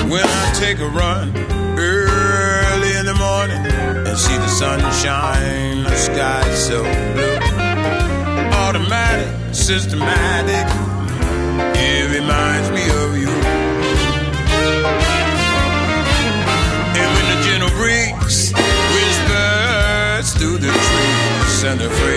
When I take a run early in the morning and see the sunshine, the sky so blue. Automatic, systematic, it reminds me of you. And when the gentle breeze whispers through the trees and the fragrance